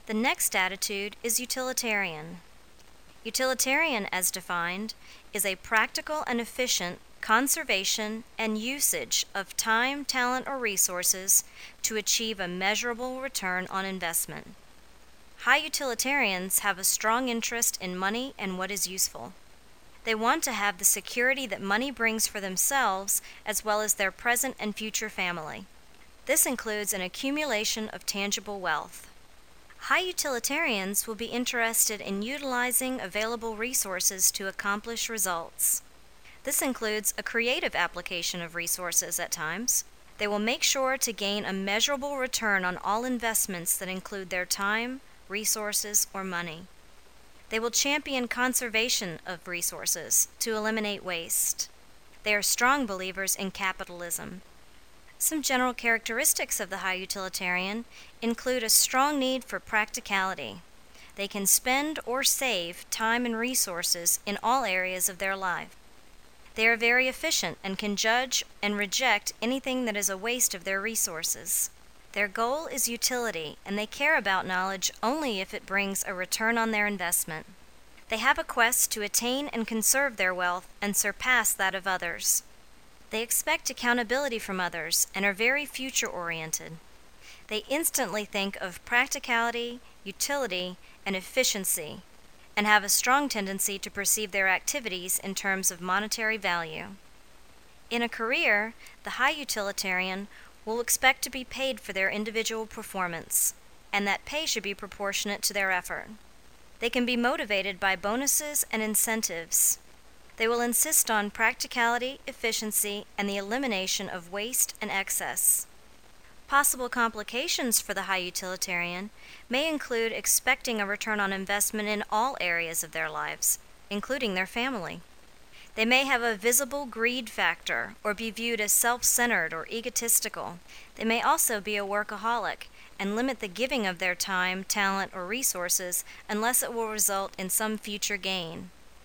The next attitude is utilitarian. Utilitarian, as defined, is a practical and efficient conservation and usage of time, talent, or resources to achieve a measurable return on investment. High utilitarians have a strong interest in money and what is useful. They want to have the security that money brings for themselves as well as their present and future family. This includes an accumulation of tangible wealth. High utilitarians will be interested in utilizing available resources to accomplish results. This includes a creative application of resources at times. They will make sure to gain a measurable return on all investments that include their time, resources, or money. They will champion conservation of resources to eliminate waste. They are strong believers in capitalism. Some general characteristics of the high utilitarian include a strong need for practicality. They can spend or save time and resources in all areas of their life. They are very efficient and can judge and reject anything that is a waste of their resources. Their goal is utility, and they care about knowledge only if it brings a return on their investment. They have a quest to attain and conserve their wealth and surpass that of others. They expect accountability from others and are very future-oriented. They instantly think of practicality, utility, and efficiency, and have a strong tendency to perceive their activities in terms of monetary value. In a career, the high utilitarian will expect to be paid for their individual performance, and that pay should be proportionate to their effort. They can be motivated by bonuses and incentives. They will insist on practicality, efficiency, and the elimination of waste and excess. Possible complications for the high utilitarian may include expecting a return on investment in all areas of their lives, including their family. They may have a visible greed factor or be viewed as self-centered or egotistical. They may also be a workaholic and limit the giving of their time, talent, or resources unless it will result in some future gain.